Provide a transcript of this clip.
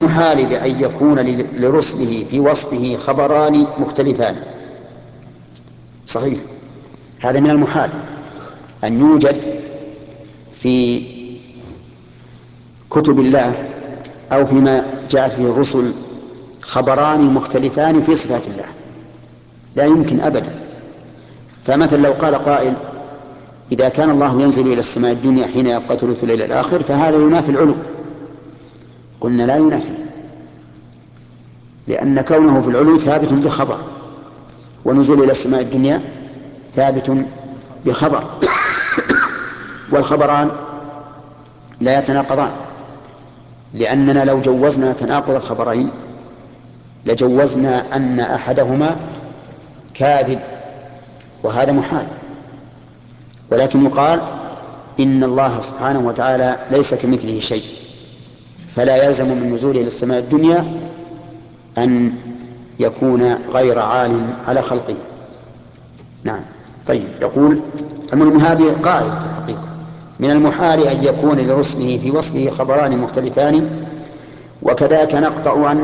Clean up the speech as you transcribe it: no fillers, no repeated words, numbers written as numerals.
محال بأن يكون لرسله في وصفه خبران مختلفان. صحيح، هذا من المحال أن يوجد في كتب الله أو فيما جاءت به الرسل خبران مختلفان في صفات الله، لا يمكن أبدا. فمثلا لو قال قائل إذا كان الله ينزل إلى السماء الدنيا حين يبقى ثلث الليل الآخر فهذا ينافي العلو، قلنا لا ينافي، لأن كونه في العلو ثابت بخبر، ونزول إلى السماء الدنيا ثابت بخبر، والخبران لا يتناقضان، لأننا لو جوزنا تناقض الخبرين لجوزنا أن أحدهما كاذب، وهذا محال. ولكن يقال إن الله سبحانه وتعالى ليس كمثله شيء، فلا يلزم من نزوله إلى السماء الدنيا أن يكون غير عال على خلقه. نعم. طيب، يقول المهم هذه قاعدة في الحقيقة: من المحال أن يكون لرسله في وصفه خبران مختلفان، وكذاك نقطع عن